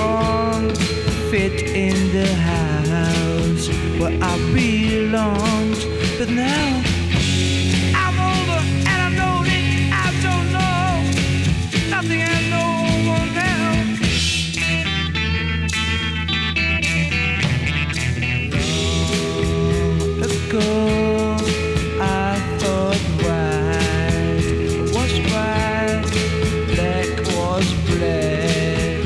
won't fit in the house where I belonged, but now